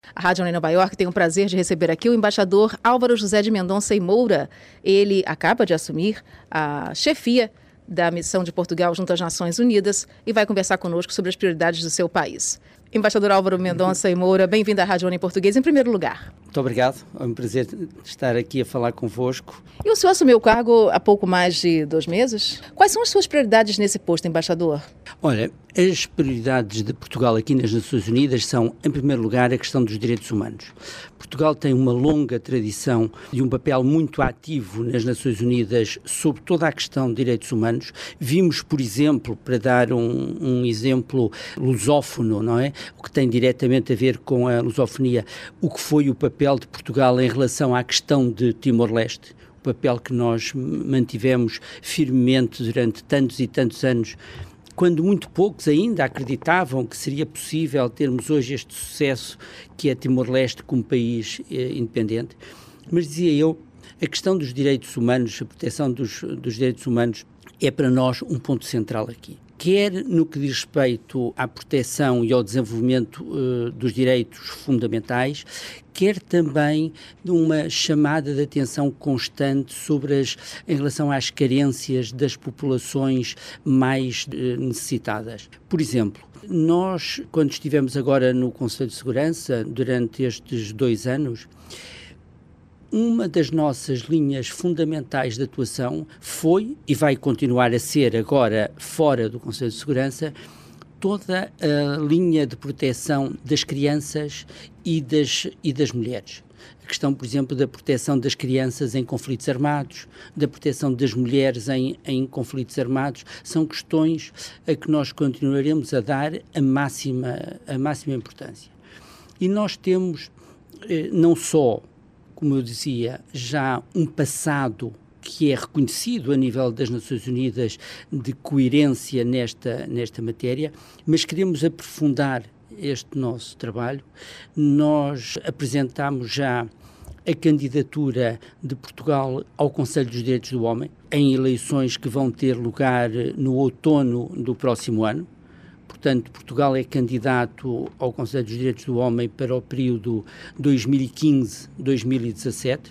A Rádio Online Nova York tem o prazer de receber aqui o embaixador Álvaro José de Mendonça e Moura. Ele acaba de assumir a chefia da missão de Portugal junto às Nações Unidas e vai conversar conosco sobre as prioridades do seu país. Embaixador Álvaro Mendonça e Moura, bem-vindo à Rádio Online em Português, em primeiro lugar. Muito obrigado, é um prazer estar aqui a falar convosco. E o senhor assumiu o cargo há pouco mais de 2 meses. Quais são as suas prioridades nesse posto, embaixador? Olha, as prioridades de Portugal aqui nas Nações Unidas são, em primeiro lugar, a questão dos direitos humanos. Portugal tem uma longa tradição e um papel muito ativo nas Nações Unidas sobre toda a questão de direitos humanos. Vimos, por exemplo, para dar um exemplo lusófono, não é? O que tem diretamente a ver com a lusofonia, o que foi o papel de Portugal em relação à questão de Timor-Leste, o papel que nós mantivemos firmemente durante tantos e tantos anos, quando muito poucos ainda acreditavam que seria possível termos hoje este sucesso que é Timor-Leste como país independente. Mas dizia eu, a questão dos direitos humanos, a proteção dos direitos humanos é para nós um ponto central aqui. Quer no que diz respeito à proteção e ao desenvolvimento dos direitos fundamentais, quer também numa chamada de atenção constante em relação às carências das populações mais necessitadas. Por exemplo, nós, quando estivemos agora no Conselho de Segurança, durante estes 2 anos, uma das nossas linhas fundamentais de atuação foi, e vai continuar a ser agora fora do Conselho de Segurança, toda a linha de proteção das crianças e das mulheres. A questão, por exemplo, da proteção das crianças em conflitos armados, da proteção das mulheres em conflitos armados, são questões a que nós continuaremos a dar a máxima importância. E nós temos não só, como eu dizia, já um passado que é reconhecido a nível das Nações Unidas de coerência nesta matéria, mas queremos aprofundar este nosso trabalho. Nós apresentámos já a candidatura de Portugal ao Conselho dos Direitos do Homem, em eleições que vão ter lugar no outono do próximo ano. Portanto, Portugal é candidato ao Conselho dos Direitos do Homem para o período 2015-2017.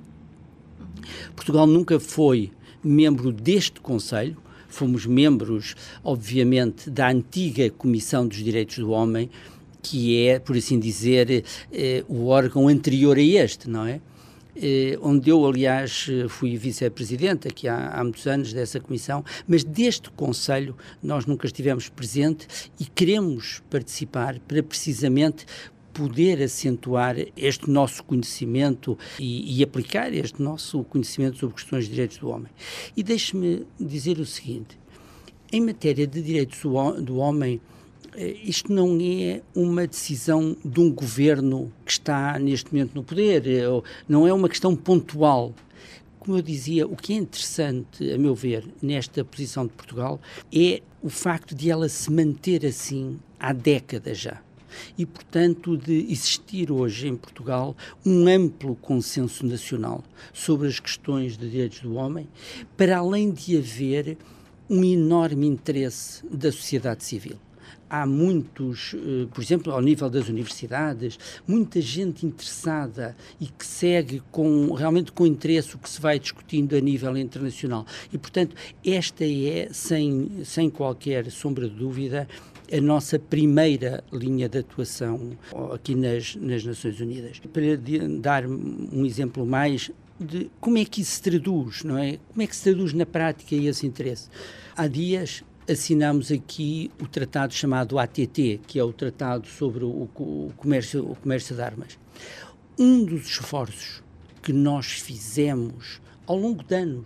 Portugal nunca foi membro deste Conselho, fomos membros, obviamente, da antiga Comissão dos Direitos do Homem, que é, por assim dizer, o órgão anterior a este, não é? Onde eu, aliás, fui vice-presidente aqui há muitos anos dessa comissão, mas deste Conselho nós nunca estivemos presentes e queremos participar para precisamente poder acentuar este nosso conhecimento e aplicar este nosso conhecimento sobre questões de direitos do homem. E deixe-me dizer o seguinte, em matéria de direitos do homem, isto não é uma decisão de um governo que está neste momento no poder, não é uma questão pontual. Como eu dizia, o que é interessante, a meu ver, nesta posição de Portugal é o facto de ela se manter assim há décadas já. E, portanto, de existir hoje em Portugal um amplo consenso nacional sobre as questões de direitos do homem, para além de haver um enorme interesse da sociedade civil. Há muitos, por exemplo, ao nível das universidades, muita gente interessada e que segue realmente com interesse o que se vai discutindo a nível internacional. E, portanto, esta é, sem qualquer sombra de dúvida, a nossa primeira linha de atuação aqui nas Nações Unidas. Para dar um exemplo mais de como é que isso se traduz, não é? Como é que se traduz na prática esse interesse? Há dias assinamos aqui o tratado chamado ATT, que é o Tratado sobre o comércio de armas. Um dos esforços que nós fizemos ao longo de anos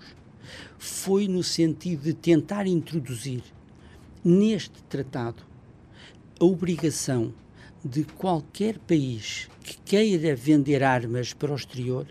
foi no sentido de tentar introduzir neste tratado a obrigação de qualquer país que queira vender armas para o exterior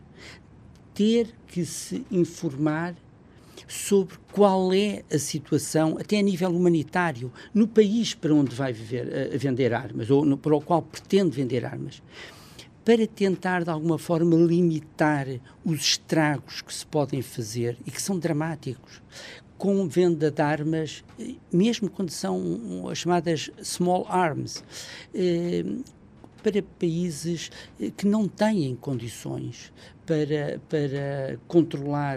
ter que se informar sobre qual é a situação, até a nível humanitário, no país para onde vai vender armas, ou para o qual pretende vender armas, para tentar, de alguma forma, limitar os estragos que se podem fazer e que são dramáticos, com venda de armas, mesmo quando são as chamadas small arms, para países que não têm condições para controlar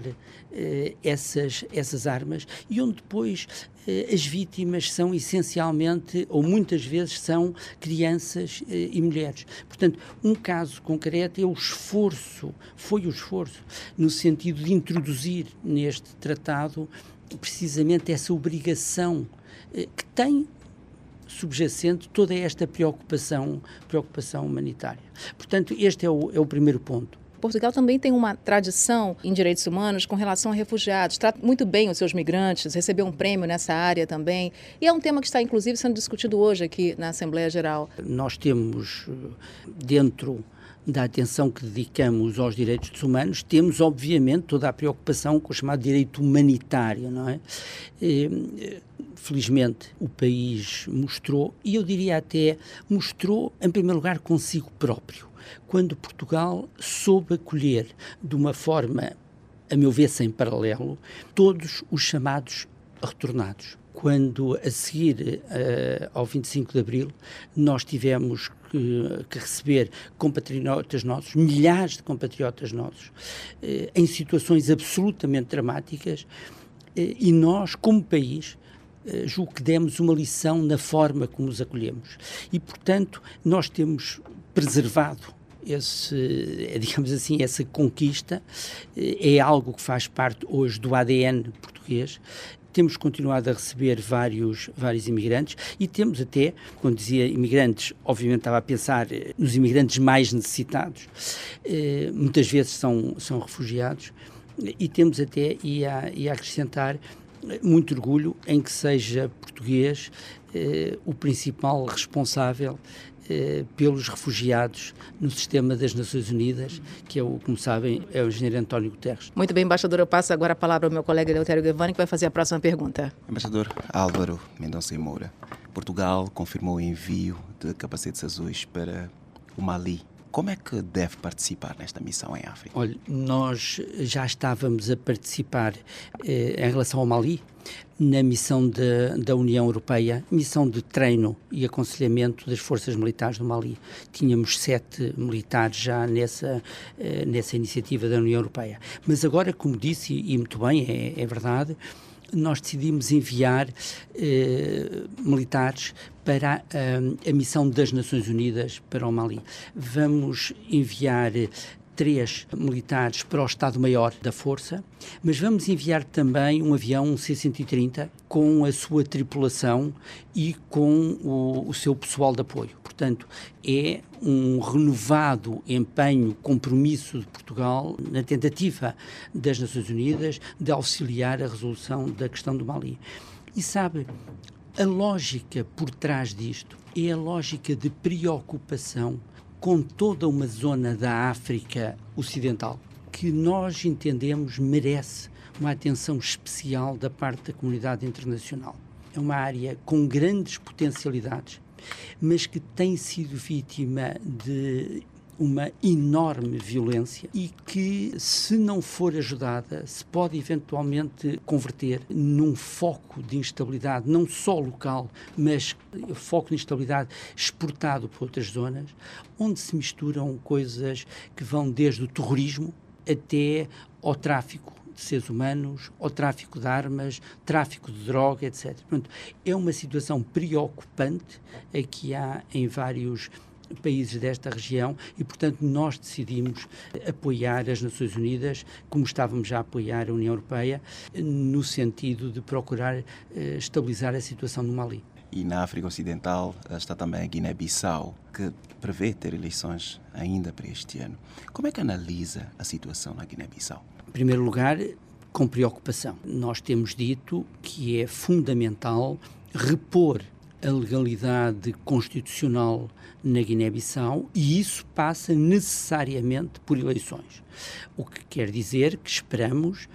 essas armas e onde depois as vítimas são essencialmente, ou muitas vezes são crianças e mulheres. Portanto, um caso concreto foi o esforço no sentido de introduzir neste tratado precisamente essa obrigação que tem subjacente toda esta preocupação humanitária. Portanto, este é o primeiro ponto. Portugal também tem uma tradição em direitos humanos com relação a refugiados, trata muito bem os seus migrantes, recebeu um prêmio nessa área também, e é um tema que está inclusive sendo discutido hoje aqui na Assembleia Geral. Nós temos, dentro da atenção que dedicamos aos direitos humanos, temos obviamente toda a preocupação com o chamado direito humanitário, não é? Felizmente o país mostrou, e eu diria até mostrou em primeiro lugar consigo próprio, quando Portugal soube acolher de uma forma, a meu ver, sem paralelo, todos os chamados retornados. Quando, a seguir ao 25 de Abril, nós tivemos que receber compatriotas nossos, milhares de compatriotas nossos, em situações absolutamente dramáticas, e nós, como país, julgo que demos uma lição na forma como os acolhemos. E, portanto, nós temos preservado digamos assim, essa conquista, é algo que faz parte hoje do ADN português. Temos continuado a receber vários imigrantes e temos até, quando dizia imigrantes, obviamente estava a pensar nos imigrantes mais necessitados, muitas vezes são refugiados, e temos até, e a acrescentar, muito orgulho em que seja português o principal responsável pelos refugiados no sistema das Nações Unidas, que como sabem, é o engenheiro António Guterres. Muito bem, embaixador, eu passo agora a palavra ao meu colega Eleutério Gavan, que vai fazer a próxima pergunta. Embaixador Álvaro Mendonça e Moura, Portugal confirmou o envio de capacetes azuis para o Mali. Como é que deve participar nesta missão em África? Olha, nós já estávamos a participar em relação ao Mali, na missão da União Europeia, missão de treino e aconselhamento das forças militares do Mali. Tínhamos 7 militares já nessa iniciativa da União Europeia. Mas agora, como disse, e muito bem, é verdade, nós decidimos enviar militares para a missão das Nações Unidas para o Mali. Vamos enviar 3 militares para o Estado-Maior da Força, mas vamos enviar também um avião, um C-130, com a sua tripulação e com o seu pessoal de apoio. Portanto, é um renovado empenho, compromisso de Portugal na tentativa das Nações Unidas de auxiliar a resolução da questão do Mali. E sabe, a lógica por trás disto é a lógica de preocupação com toda uma zona da África Ocidental que nós entendemos merece uma atenção especial da parte da comunidade internacional. É uma área com grandes potencialidades, mas que tem sido vítima de uma enorme violência e que, se não for ajudada, se pode eventualmente converter num foco de instabilidade, não só local, mas foco de instabilidade exportado para outras zonas, onde se misturam coisas que vão desde o terrorismo até ao tráfico de seres humanos, ao tráfico de armas, tráfico de droga, etc. Portanto, é uma situação preocupante a que há em vários países desta região e, portanto, nós decidimos apoiar as Nações Unidas, como estávamos já a apoiar a União Europeia, no sentido de procurar estabilizar a situação no Mali. E na África Ocidental está também a Guiné-Bissau, que prevê ter eleições ainda para este ano. Como é que analisa a situação na Guiné-Bissau? Em primeiro lugar, com preocupação. Nós temos dito que é fundamental repor a legalidade constitucional na Guiné-Bissau e isso passa necessariamente por eleições. O que quer dizer que esperamos,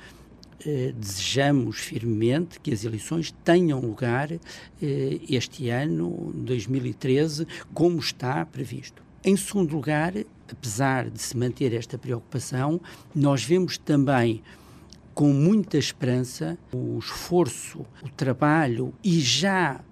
desejamos firmemente que as eleições tenham lugar este ano, 2013, como está previsto. Em segundo lugar, apesar de se manter esta preocupação, nós vemos também com muita esperança o esforço, o trabalho e já um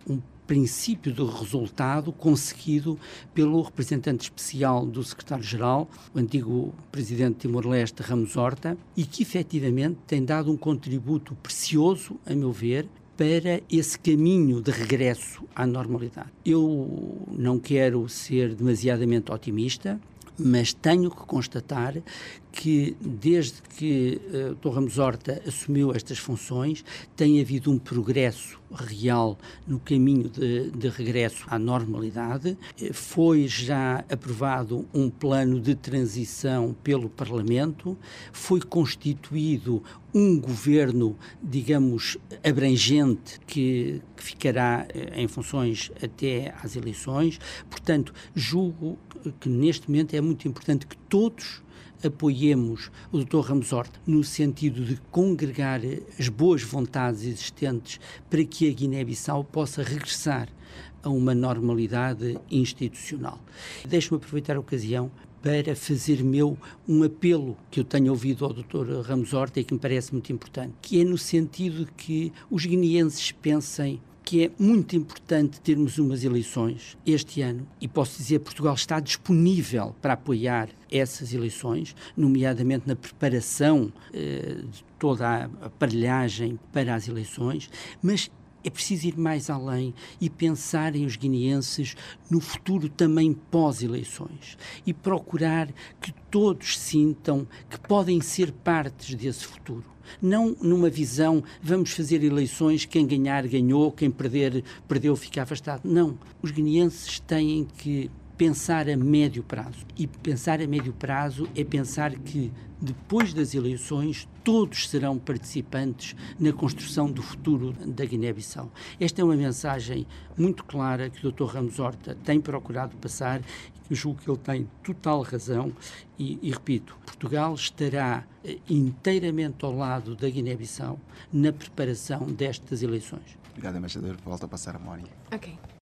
princípio de resultado conseguido pelo representante especial do secretário-geral, o antigo presidente de Timor-Leste, Ramos Horta, e que efetivamente tem dado um contributo precioso, a meu ver, para esse caminho de regresso à normalidade. Eu não quero ser demasiadamente otimista, mas tenho que constatar que desde que Dr. Ramos Horta assumiu estas funções tem havido um progresso real no caminho de regresso à normalidade. Foi já aprovado um plano de transição pelo Parlamento, foi constituído um governo, digamos, abrangente que ficará em funções até às eleições. Portanto, julgo que neste momento é muito importante que todos apoiemos o Dr. Ramos Horta no sentido de congregar as boas vontades existentes para que a Guiné-Bissau possa regressar a uma normalidade institucional. Deixe-me aproveitar a ocasião para fazer meu um apelo que eu tenho ouvido ao Dr. Ramos Horta e que me parece muito importante, que é no sentido de que os guineenses pensem que é muito importante termos umas eleições este ano, e posso dizer que Portugal está disponível para apoiar essas eleições, nomeadamente na preparação de toda a aparelhagem para as eleições, mas é preciso ir mais além e pensarem os guineenses no futuro também pós-eleições e procurar que todos sintam que podem ser partes desse futuro. Não numa visão, vamos fazer eleições, quem ganhar ganhou, quem perder, perdeu, fica afastado. Não, os guineenses têm que pensar a médio prazo. E pensar a médio prazo é pensar que depois das eleições todos serão participantes na construção do futuro da Guiné-Bissau. Esta é uma mensagem muito clara que o Dr. Ramos Horta tem procurado passar. Eu julgo que ele tem total razão e repito, Portugal estará inteiramente ao lado da Guiné-Bissau na preparação destas eleições. Obrigado, embaixador. Volto a passar a Mónica. Ok.